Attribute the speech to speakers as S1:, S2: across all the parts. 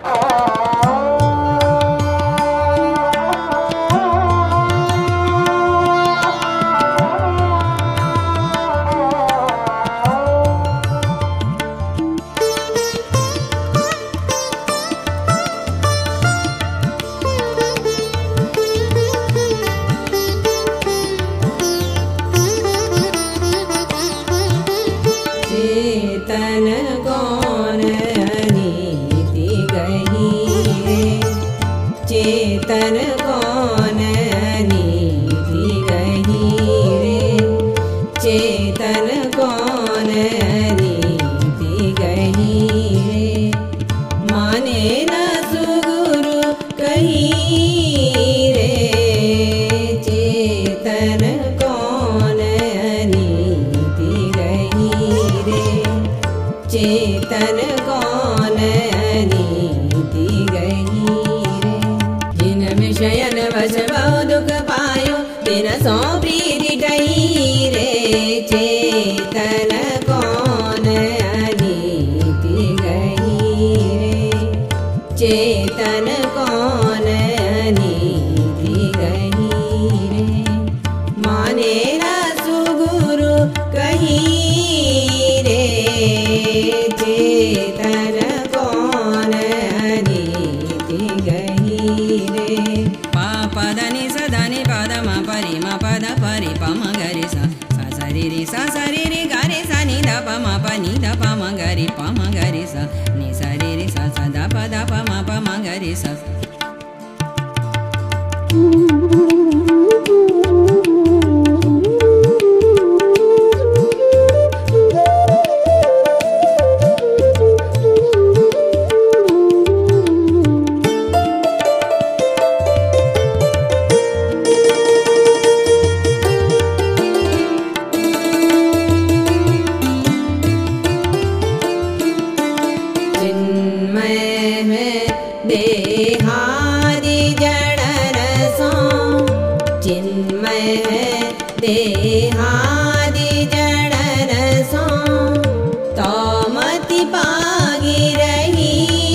S1: चेतन कौन नीति गहीरे, चेतन कौन नीति गहीरे, चेतन कौन नीति गहीरे, माने न सुगुरु कही रे, चेतन कौन नीति गहीरे, चेतन कौन नीति गहीरे, जिन विषयन वश बहु दुख पायो बिन सो प्रीति टही रे, चेतन कौन नीति गहीरे, चेतन कौन नीति गहीरे, माने न सुगुरु कही रे, चेतन कौन नीति गहीरे, पापदनि सदनि पद म पद परि पम गरि सा सरि रि गरि सा नि ध प म गरि प म गरि सा नि सरि रि सा ध प म गरि सा। देहादि जड़न सो चिन्मय देहादि जड़न सो तौमति पागी रही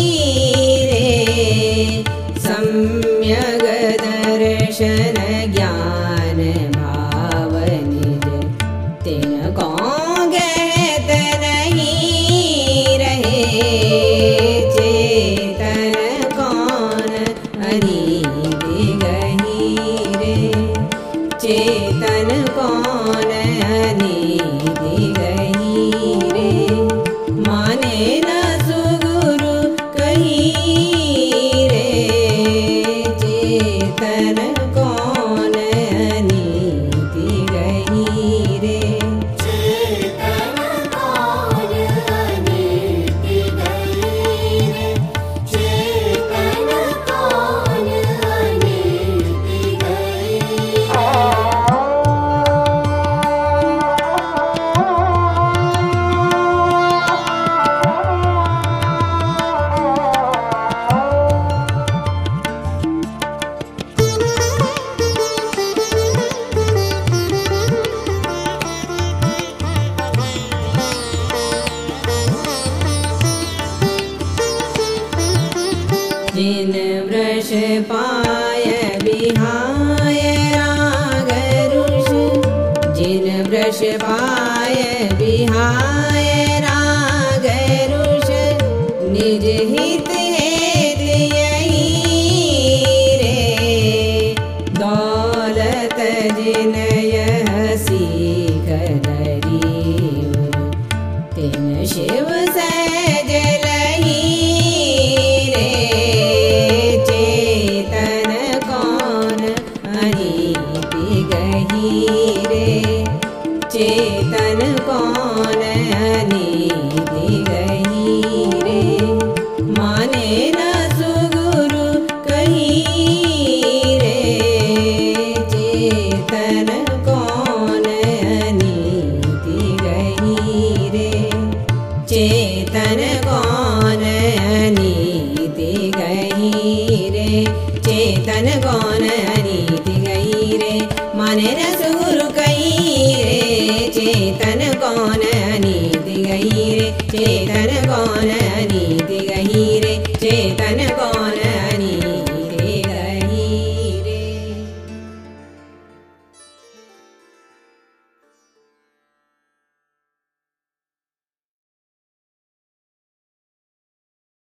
S1: रे, सम्यग दर्शन ज्ञान भाव निज तिन को गहत नहीं रहे, चेतन कौन नीति गहीरे, चेतन कौन नीति गहीरे, माने न सुगुरु कही रे, चेतन कौन नीति गहीरे,
S2: चेतन कौन नीति गहीरे, चेतन कौन नीति गहीरे।
S1: जिन वृष पाय बिहाय राग रुष, जिन वृष पाय बिहाय राग रुष, निज हित हेत यही रे, दौलत जिन यह सीख धरी तिन शिव सहज लही रे, चेतन कौन नीति गहीरे, चेतन कौन नीति गहीरे, माने न सुगुरु कही रे, चेतन कौन नीति गहीरे, चेतन कौन नीति गहीरे, चेतन कौन नीति गहीरे, माने न सुगुरु कही रे, चेतन कौन नीति गहीरे, चेतन कौन नीति